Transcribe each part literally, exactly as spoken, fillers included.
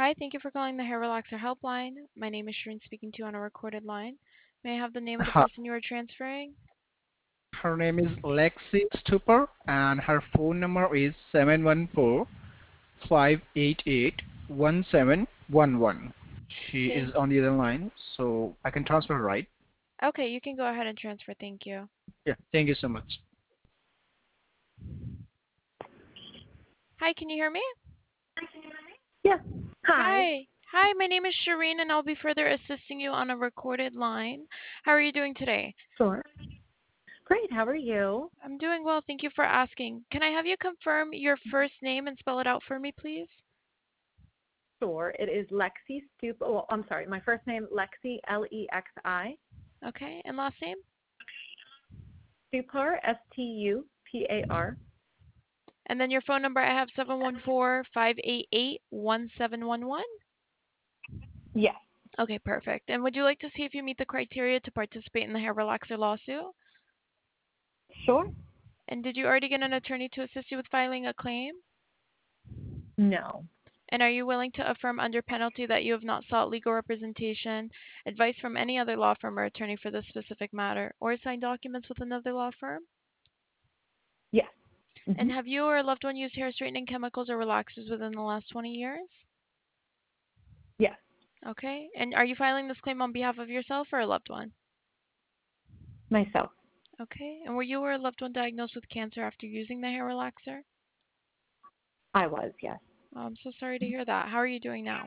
Hi, thank you for calling the Hair Relaxer Helpline. My name is Shireen speaking to you on a recorded line. May I have the name of the Her, person you are transferring? her name is Lexi Stupor, and her phone number is seven one four five eight eight one seven one one. She is Thank on the other line, so I can transfer her, right? Okay, you can go ahead and transfer. Thank you. Yeah, thank you so much. Hi, can you hear me? Yes. Hi. Hi. Hi, my name is Shireen and I'll be further assisting you on a recorded line. How are you doing today? Sure. Great. How are you? I'm doing well, thank you for asking. Can I have you confirm your first name and spell it out for me, please? Sure. It is Lexi Stup. Oh, I'm sorry. My first name, Lexi, L E X I. Okay, and last name? Stupar, S T U P A R. And then your phone number, I have seven one four, five eight eight, one seven one one. Yes. Okay, perfect. And would you like to see if you meet the criteria to participate in the hair relaxer lawsuit? Sure. And did you already get an attorney to assist you with filing a claim? No. And are you willing to affirm under penalty that you have not sought legal representation, advice from any other law firm or attorney for this specific matter, or signed documents with another law firm? Yes. Mm-hmm. And have you or a loved one used hair straightening chemicals or relaxers within the last twenty years? Yes. Okay. And are you filing this claim on behalf of yourself or a loved one? Myself. Okay. And were you or a loved one diagnosed with cancer after using the hair relaxer? I was, yes. Oh, I'm so sorry to hear that. How are you doing now?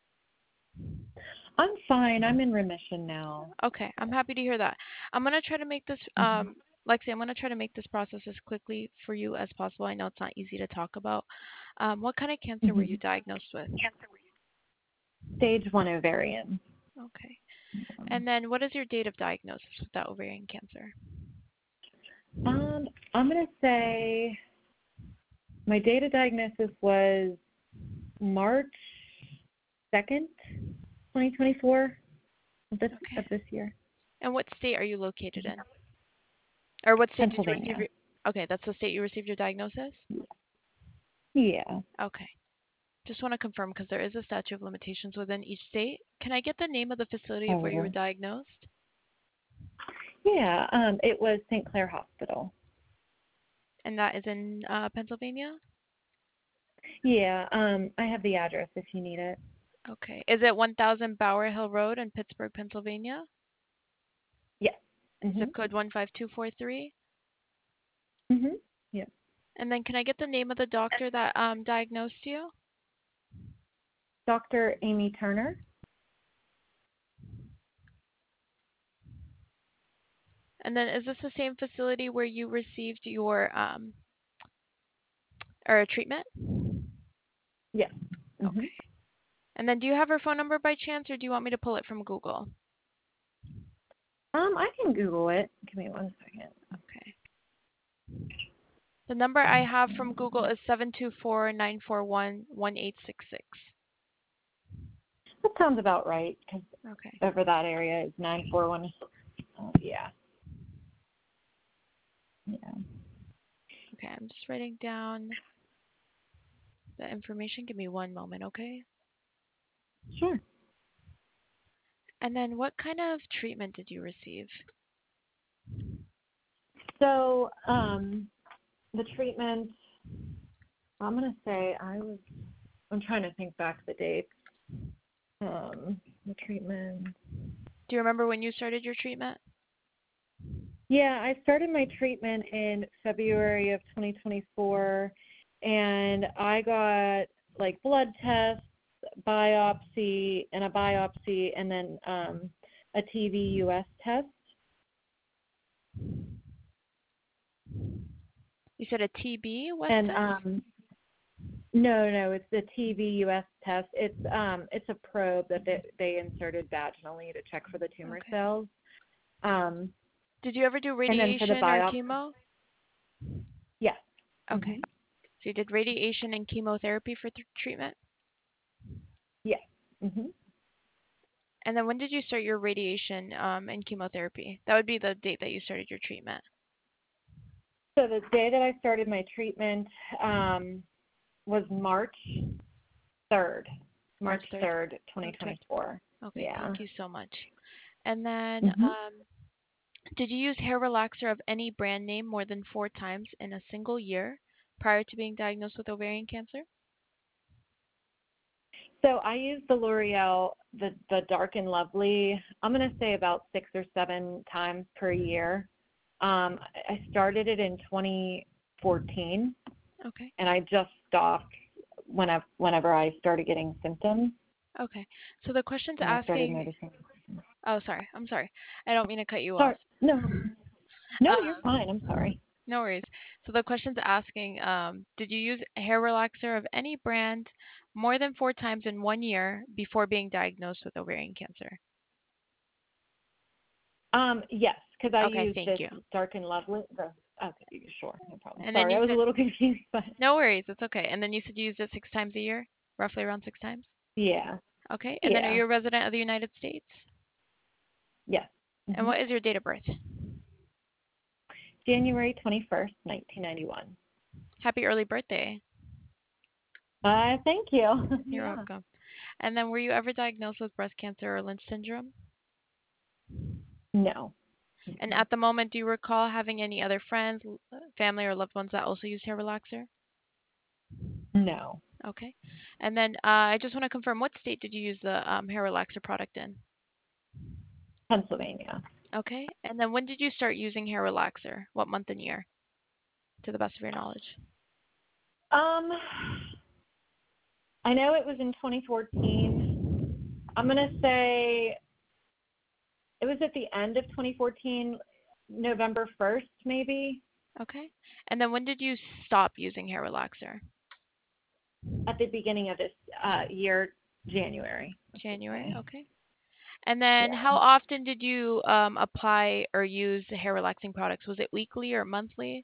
I'm fine. I'm in remission now. Okay, I'm happy to hear that. I'm gonna try to make this, Mm-hmm. um, Lexi, I'm gonna try to make this process as quickly for you as possible. I know it's not easy to talk about. Um, what kind of cancer were Mm-hmm. you diagnosed with? Stage one ovarian. Okay. And then what is your date of diagnosis with that ovarian cancer? Um, I'm going to say my date of diagnosis was March second, twenty twenty-four of this, Okay. of this year. And what state are you located in? Or what state did you receive Pennsylvania. your, okay, that's the state you received your diagnosis? Yeah. Okay. Just want to confirm because there is a statute of limitations within each state. Can I get the name of the facility of where you were Oh. diagnosed? Yeah, um, it was Saint Clair Hospital. And that is in uh, Pennsylvania? Yeah, um, I have the address if you need it. Okay. Is it one thousand Bower Hill Road in Pittsburgh, Pennsylvania? Yes. Zip Mhm. code one five two four three? Mhm. Yeah. And then can I get the name of the doctor that um, diagnosed you? Doctor Amy Turner. And then is this the same facility where you received your um, or treatment? Yes. Mhm. Okay. And then do you have her phone number by chance, or do you want me to pull it from Google? Um, I can Google it. Give me one second. Okay. The number I have from Google is seven two four, nine four one, one eight six six. That sounds about right because Okay. over that area is nine four one. Oh, yeah. Yeah. Okay, I'm just writing down the information. Give me one moment, okay? Sure. And then what kind of treatment did you receive? So, um, the treatment. I'm gonna say I was. I'm trying to think back the dates. Um, the treatment. Do you remember when you started your treatment? Yeah, I started my treatment in February of twenty twenty-four, and I got like blood tests, biopsy, and a biopsy, and then um, a T B U S test. You said a T B? What And test? um, no, no, it's the T B U S test. It's um, it's a probe that they, they inserted vaginally to check for the tumor Okay. cells. Um, Did you ever do and then for the radiation or biopsy, chemo? yes. Okay. Mhm. So you did radiation and chemotherapy for th- treatment? Yes. Mhm. And then when did you start your radiation um, and chemotherapy? That would be the date that you started your treatment. So the day that I started my treatment um, was March third. March third. third, twenty twenty-four. Okay, Yeah. thank you so much. And then, Mhm. um, did you use hair relaxer of any brand name more than four times in a single year prior to being diagnosed with ovarian cancer? So I use the L'Oreal, the the Dark and Lovely. I'm gonna say about six or seven times per year. Um, I I started it in twenty fourteen, Okay. and I just stopped whenever whenever I started getting symptoms. Okay. So the question's And I started asking. noticing. Oh, sorry. I'm sorry. I don't mean to cut you off. Sorry, no, no, you're Um, fine. I'm sorry. no worries. So the question's asking, um, did you use a hair relaxer of any brand more than four times in one year before being diagnosed with ovarian cancer? Um, yes, because I Okay, use thank this you. Dark and Lovely. The, okay, sure, no problem. And then Sorry, you I was a said, little confused, but no worries, it's okay. And then you said you used it six times a year, roughly around six times? yeah, Okay. And then are yeah, you a resident of the United States? yes. And hmm what is your date of birth? January twenty-first, nineteen ninety-one. Happy early birthday. Uh, thank you. You're Yeah. welcome. And then were you ever diagnosed with breast cancer or Lynch syndrome? No. And at the moment, do you recall having any other friends, l- family, or loved ones that also use hair relaxer? No. Okay. And then uh, I just want to confirm, what state did you use the um, hair relaxer product in? Pennsylvania. Okay. And then when did you start using hair relaxer? What month and year, to the best of your knowledge? Um, I know it was in twenty fourteen. I'm gonna say it was at the end of twenty fourteen, November first, maybe. Okay. And then when did you stop using hair relaxer? At the beginning of this uh, year, January. let's just January. say. Okay. And then Yeah. how often did you um, apply or use the hair relaxing products? Was it weekly or monthly?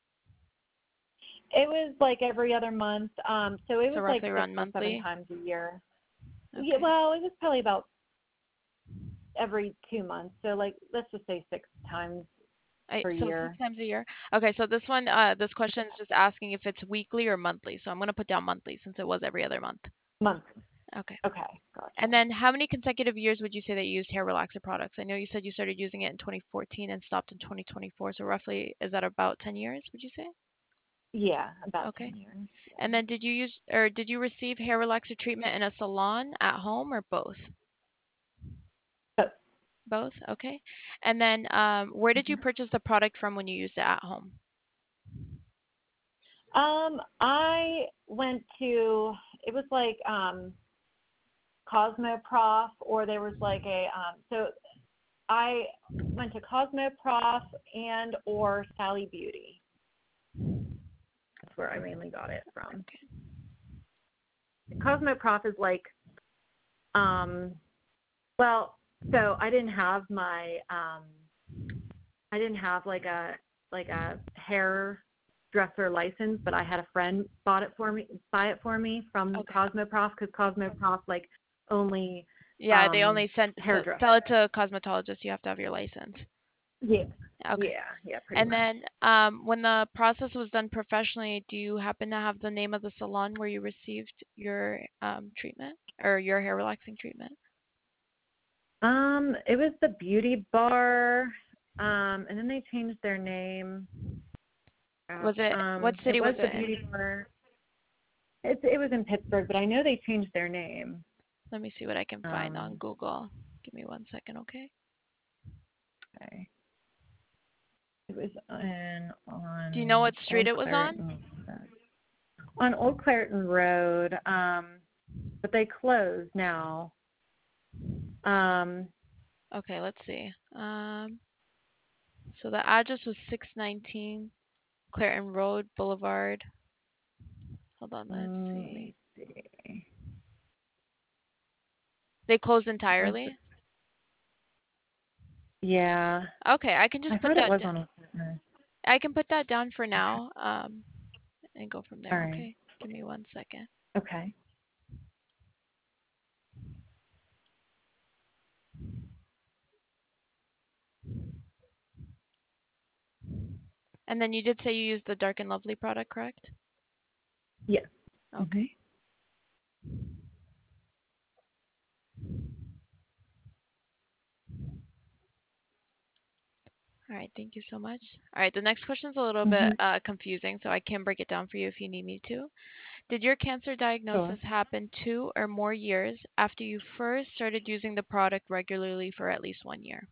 It was like every other month. Um, so it So was like roughly six around or seven monthly? times a year. Yeah, Okay. well, it was probably about every two months. So like, let's just say six times I, per so six year. times a year. Okay, so this one, uh, this question is just asking if it's weekly or monthly. So I'm going to put down monthly since it was every other month. Month. Okay. Okay, gotcha. And then how many consecutive years would you say that you used hair relaxer products? I know you said you started using it in twenty fourteen and stopped in twenty twenty-four. So roughly, is that about ten years, would you say? Yeah, about Okay. ten years. And then did you use or did you receive hair relaxer treatment in a salon, at home, or both? But Both. Okay. And then um, where did you purchase the product from when you used it at home? um, I went to, it was like um, Cosmoprof, or there was like a, um, so I went to Cosmoprof and or Sally Beauty. That's where I mainly got it from. Cosmoprof is like, um, well, so I didn't have my, um, I didn't have like a like a hairdresser license, but I had a friend bought it for me, buy it for me from Okay. Cosmoprof, because Cosmoprof like only Yeah, they um, only send so hairdresser. sell it to a cosmetologist. You have to have your license. Yeah. Okay. Yeah, yeah, pretty And much. then um, when the process was done professionally, do you happen to have the name of the salon where you received your um, treatment or your hair relaxing treatment? Um, it was the Beauty Bar, um, and then they changed their name. Was it what Um, city it was was the it in? Beauty Bar. It it was in Pittsburgh, but I know they changed their name. Let me see what I can find on Um, Google. Give me one second, okay? okay. It was in Do you know on what street Old it was on? Clareton. On Old Clareton Road, um, but they closed now. Um, Okay, let's see. Um, so the address was six nineteen Clareton Road Boulevard. Hold on, let's mm, let see. me see. They closed It was, entirely? yeah, Okay, I can I just put thought it that was d- on Old Clareton. I can put that down for now, um, and go from All there, right. okay? Give me one second. Okay. And then you did say you used the Dark and Lovely product, correct? Yes. Okay. right, thank you so much. All right, the next question is a little Mm-hmm. bit uh, confusing, so I can break it down for you if you need me to. Did your cancer diagnosis Sure. happen two or more years after you first started using the product regularly for at least one year?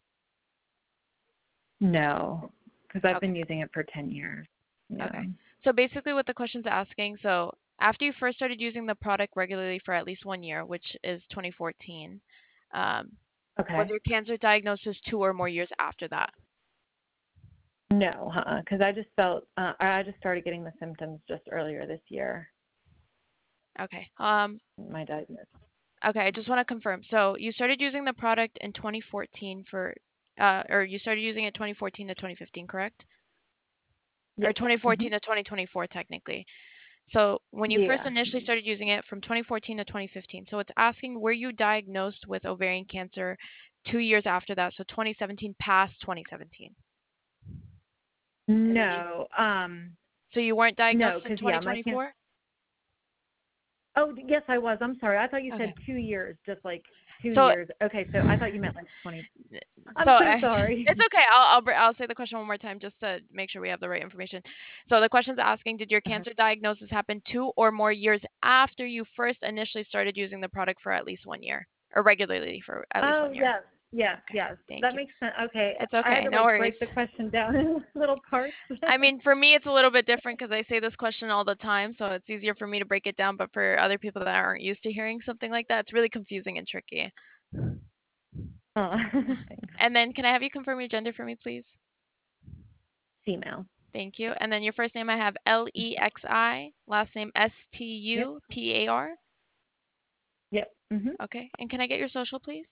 No, because I've Okay. been using it for ten years. Yeah. Okay. So basically what the question's asking, so after you first started using the product regularly for at least one year, which is twenty fourteen, um, was Okay. your cancer diagnosis two or more years after that? No, huh? Because I just felt uh, I just started getting the symptoms just earlier this year. Okay. Um, My diagnosis. okay, I just want to confirm. So you started using the product in twenty fourteen for, uh, or you started using it twenty fourteen to twenty fifteen, correct? Or Yes. twenty Mm-hmm. fourteen to twenty twenty-four, technically. So when you first Yeah. initially started using it from twenty fourteen to twenty fifteen, so it's asking, were you diagnosed with ovarian cancer two years after that? So twenty seventeen past twenty seventeen. And then you, No. Um. so you weren't No, diagnosed in because yeah, my cancer. twenty twenty-four? Oh, yes, I was. I'm sorry. I thought you Okay. said two years, just like two So years. Okay, so I thought you meant like twenty. so I'm so I, sorry. it's okay. I'll I'll br- I'll say the question one more time just to make sure we have the right information. So the question's asking, did your Uh-huh. cancer diagnosis happen two or more years after you first initially started using the product for at least one year, or regularly for at least Oh, one year? yes, yes, Okay, yes. thank That you. makes sense. Okay, It's I had okay, to no like worries. break the question down in little parts. I mean, for me, it's a little bit different because I say this question all the time, so it's easier for me to break it down. But for other people that aren't used to hearing something like that, it's really confusing and tricky. Oh, thanks. And then, can I have you confirm your gender for me, please? Female. Thank you. And then your first name, I have L E X I, last name S T Yep. U P A R. Yep. Mhm. Okay. And can I get your social, please?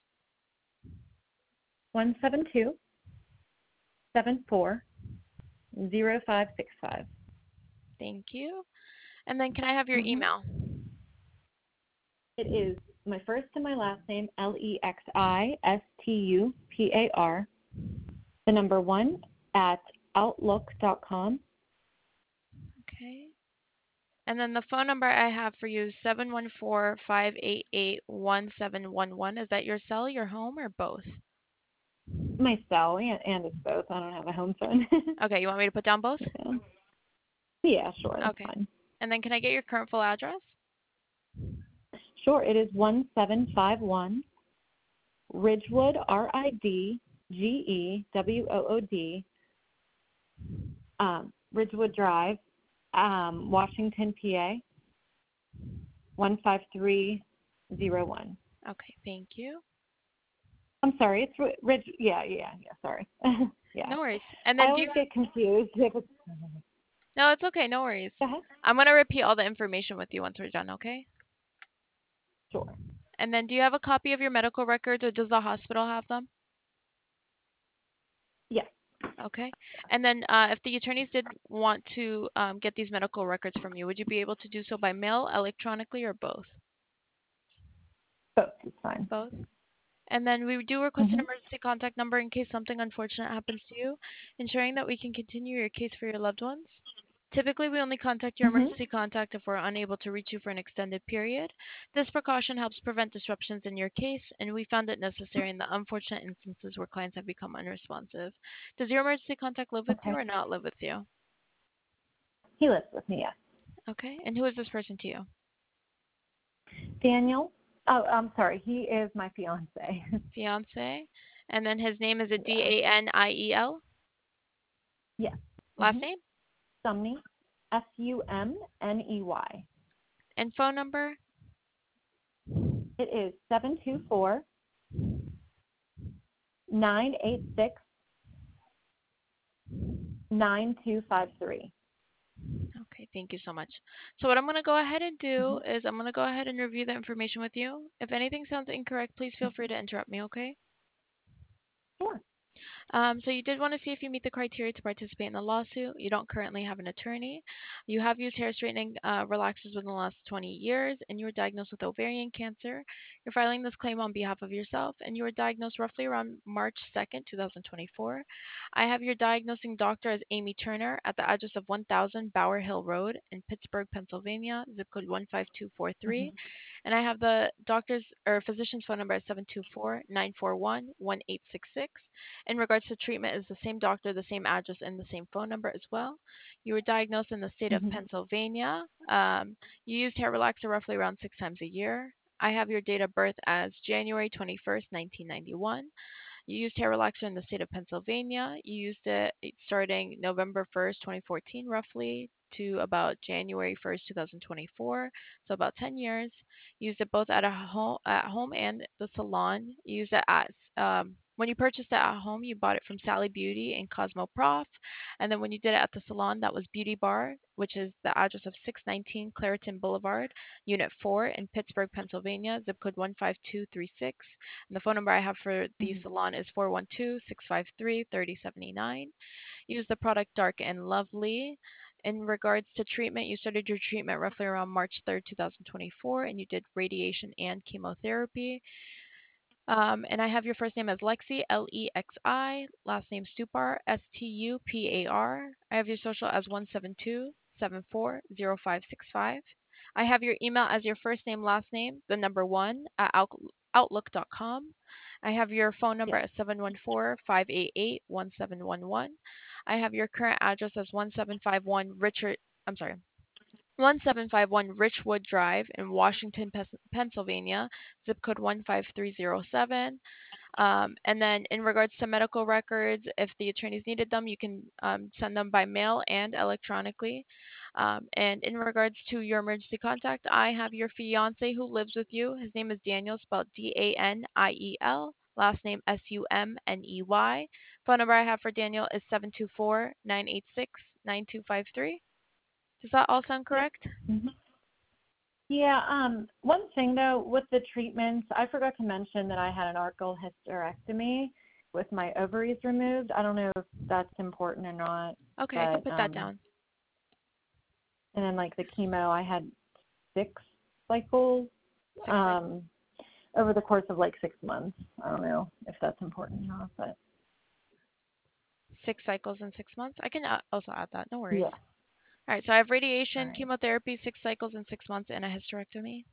One seven two seven four zero five six five. Thank you. And then, can I have your Mhm. email? It is my first and my last name, L E X I S T U P A R, the number one at outlook dot com. Okay. And then the phone number I have for you is seven one four, five eight eight, one seven one one. Is that your cell, your home, or both? My cell, and, and it's both. I don't have a home phone. Okay, you want me to put down both? Yeah. Yeah, sure, that's Okay. fine. And then can I get your current full address? Sure, it is one seven five one Ridgewood, R I D G E W O O D, um, Ridgewood Drive, um, Washington, P A, one five three zero one. Okay, thank you. I'm sorry, it's Ri- Ridge. Yeah, yeah, yeah. Sorry. Yeah, No worries. And I then do always you get confused. If it's... No, it's okay, no worries. Uh-huh. I'm gonna repeat all the information with you once we're done, okay? Sure. And then do you have a copy of your medical records, or does the hospital have them? Yes. Okay. And then uh, if the attorneys did want to um, get these medical records from you, would you be able to do so by mail, electronically, or both? Both is fine. Both. And then we do request an Mm-hmm. emergency contact number in case something unfortunate happens to you, ensuring that we can continue your case for your loved ones. Typically, we only contact your Mm-hmm. emergency contact if we're unable to reach you for an extended period. This precaution helps prevent disruptions in your case, and we found it necessary in the unfortunate instances where clients have become unresponsive. Does your emergency contact live with you Okay. or not live with you? He lives with me, yes. Okay. And who is this person to you? Daniel. Oh, I'm sorry. He is my fiance. Fiance. And then his name is a D Yeah. A N I E L? Yes. Last Mm-hmm. name? Sumney. S U M N E Y. And phone number? It is seven two four nine eight six nine two five three. Okay, thank you so much. So what I'm going to go ahead and do Mm-hmm. is I'm going to go ahead and review the information with you. If anything sounds incorrect, please feel free to interrupt me, okay? Sure. Um, so you did want to see if you meet the criteria to participate in the lawsuit. You don't currently have an attorney. You have used hair straightening uh, relaxers within the last twenty years, and you were diagnosed with ovarian cancer. You're filing this claim on behalf of yourself, and you were diagnosed roughly around March second, twenty twenty-four. I have your diagnosing doctor as Amy Turner at the address of one thousand Bower Hill Road in Pittsburgh, Pennsylvania, zip code one five two four three. Mm-hmm. And I have the doctor's or physician's phone number at seven two four, nine four one, one eight six six. In regards to treatment, is the same doctor, the same address, and the same phone number as well. You were diagnosed in the state of Mhm. Pennsylvania. Um, you used hair relaxer roughly around six times a year. I have your date of birth as January twenty-first, nineteen ninety-one. You used hair relaxer in the state of Pennsylvania. You used it starting November first, twenty fourteen, roughly, to about January first, twenty twenty-four, so about ten years. You used it both at a home, at home and the salon. You used it at um, when you purchased it at home, you bought it from Sally Beauty and Cosmo Prof. And then when you did it at the salon, that was Beauty Bar, which is the address of six nineteen Clareton Boulevard, Unit four in Pittsburgh, Pennsylvania, zip code one five two three six. And the phone number I have for the Mhm. salon is four one two, six five three, three zero seven nine. Use the product Dark and Lovely. In regards to treatment, you started your treatment roughly around March third, twenty twenty-four, and you did radiation and chemotherapy. Um, and I have your first name as Lexi, L E X I, last name Stupar, S T U P A R. I have your social as one seven two seven four zero five six five. I have your email as your first name, last name, the number one, at outlook dot com. I have your phone number Yes. at seven one four, five eight eight, one seven one one. I have your current address as one seven five one Richard, I'm sorry, one seven five one Richwood Drive in Washington, Pennsylvania, zip code one five three zero seven. Um, and then in regards to medical records, if the attorneys needed them, you can um, send them by mail and electronically. Um, and in regards to your emergency contact, I have your fiance who lives with you. His name is Daniel, spelled D A N I E L. Last name S U M N E Y. Phone number I have for Daniel is seven two four, nine eight six, nine two five three. Does that all sound Yep. correct? Mhm. Yeah. Um. One thing though, with the treatments, I forgot to mention that I had an archival hysterectomy with my ovaries removed. I don't know if that's important or not, Okay, I can but put that um. down. And then like the chemo, I had six cycles. Six cycles. Um. Over the course of like six months. I don't know if that's important or not, but Six cycles in six months. I can uh, also add that. No worries. yeah. All right, so I have All radiation, right. chemotherapy, six cycles in six months, and a hysterectomy.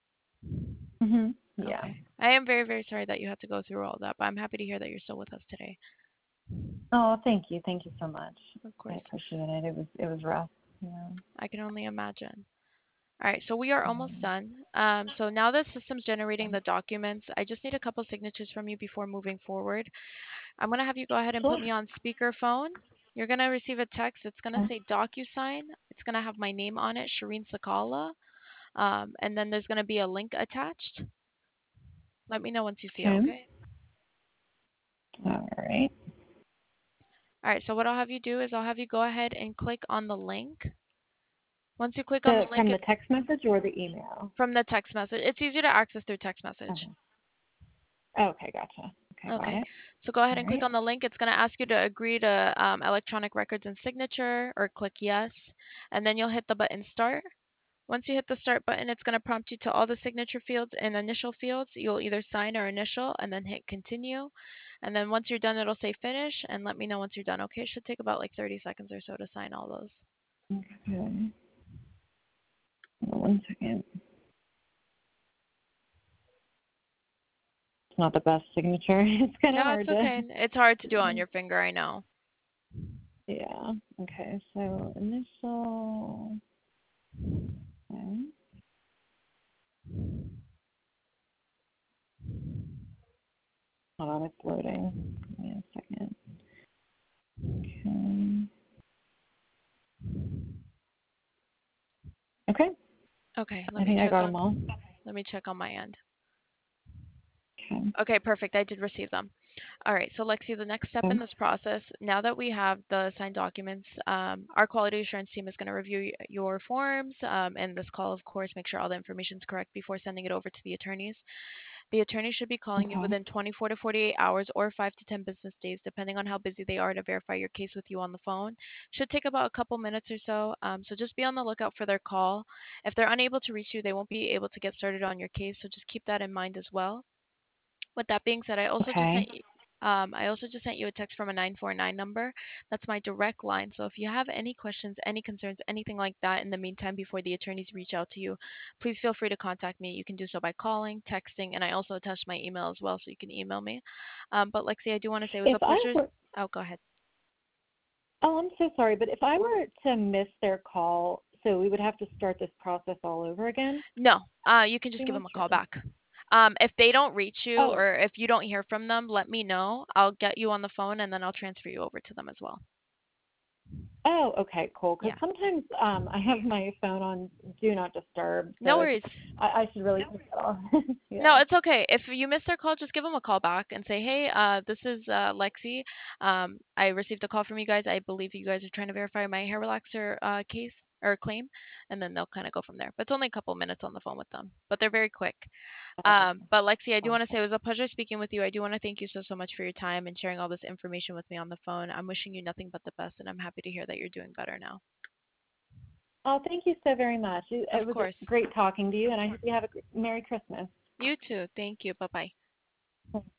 Mhm. Yeah. Okay. I am very, very sorry that you had to go through all that, but I'm happy to hear that you're still with us today. Oh, thank you. Thank you so much. Of I course. appreciate it. It was it was rough. Yeah. I can only imagine. All right, so we are almost Um, done. Um, so now the system's generating the documents. I just need a couple signatures from you before moving forward. I'm going to have you go ahead and put sure. me on speakerphone. You're going to receive a text. It's going to Okay. say DocuSign. It's going to have my name on it, Shireen Sakala. Um, and then there's going to be a link attached. Let me know once you see it, Okay. okay? All right. All right, so what I'll have you do is I'll have you go ahead and click on the link. Once you click on The the link, from the it's text message or the email? from the text message. It's easier to access through text message. Okay. Okay. Gotcha. Okay. Got Okay, it. so go ahead All and click right. on the link. It's going to ask you to agree to um, electronic records and signature or click yes, and then you'll hit the button start. Once you hit the start button, it's going to prompt you to all the signature fields and initial fields. You'll either sign or initial and then hit continue. And then once you're done, it'll say finish and let me know once you're done. Okay, it should take about like thirty seconds or so to sign all those. Okay. One second. It's not the best signature. It's kind of No, it's hard to. okay. It's hard to do on your finger, I know. Yeah. Okay. So initial. Okay. Hold on, it's loading. Give me a second. Okay. Okay. Okay, let I me think I check got them on all. let me check on my end. Okay. Okay, perfect. I did receive them. All right, so Lexi, the next step Okay. in this process, now that we have the signed documents, um, our quality assurance team is going to review y- your forms um, and this call, of course, make sure all the information is correct before sending it over to the attorneys. The attorney should be calling you Okay. within twenty-four to forty-eight hours or five to ten business days, depending on how busy they are to verify your case with you on the phone. Should take about a couple minutes or so, um, so just be on the lookout for their call. If they're unable to reach you, they won't be able to get started on your case, so just keep that in mind as well. With that being said, I also just Okay. sent you. Um, I also just sent you a text from a nine four nine number. That's my direct line. So if you have any questions, any concerns, anything like that in the meantime before the attorneys reach out to you, please feel free to contact me. You can do so by calling, texting, and I also attached my email as well, so you can email me. Um, but Lexi, I do want to say it was If a I pleasure. were, Oh, go ahead. oh, I'm so sorry, but if I were to miss their call, so we would have to start this process all over again? No, uh, you can just Pretty give them much. a call back. Um, if they don't reach you Oh, or if you don't hear from them, let me know. I'll get you on the phone and then I'll transfer you over to them as well. oh, okay, cool. Because Yeah. sometimes um, I have my phone on Do Not Disturb, No so it's worries. I, I should really take it off. No, Yeah. it's okay. If you miss their call, just give them a call back and say, "Hey, uh, this is uh, Lexi. Um, I received a call from you guys. I believe you guys are trying to verify my hair relaxer uh, case or claim," and then they'll kind of go from there. But it's only a couple minutes on the phone with them, but they're very quick. Oh, Um, but Lexi, I do want to awesome. say it was a pleasure speaking with you. I do want to thank you so so much for your time and sharing all this information with me on the phone. I'm wishing you nothing but the best, and I'm happy to hear that you're doing better now. Oh, thank you so very much. It, Of it was course. great talking to you, and I hope you have a Merry Christmas. You too. Thank you. Bye bye.